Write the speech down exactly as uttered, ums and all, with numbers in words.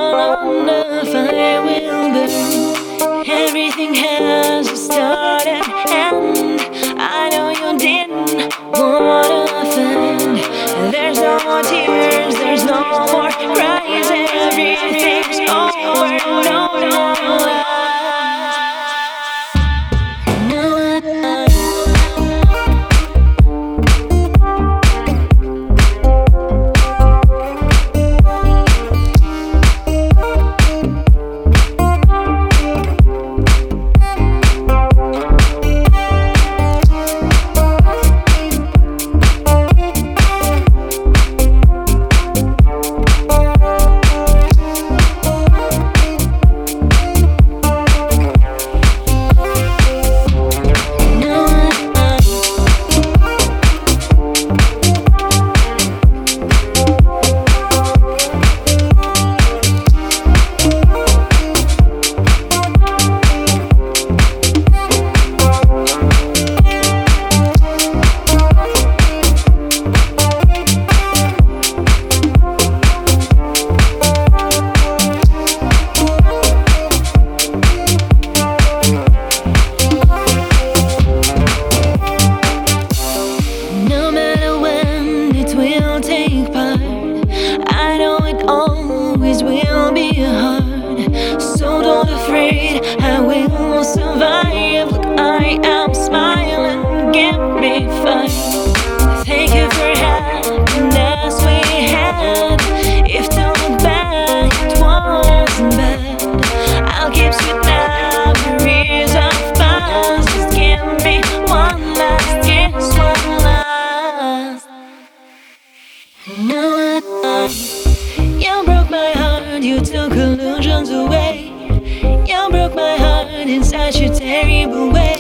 under fire will burn. Everything has a start and end. I know you didn't wanna offend. There's no more tears, there's no more cries. Everything's over, no more lies. Always will be hard, so don't afraid, I will survive. Look, I am smiling, give me five. Thank you for happiness we had. If to look back, it wasn't bad. I'll keep sweet memories of past. Just give me one last kiss, one last. No, you broke my heart, you took illusions away. You broke my heart in such a terrible way.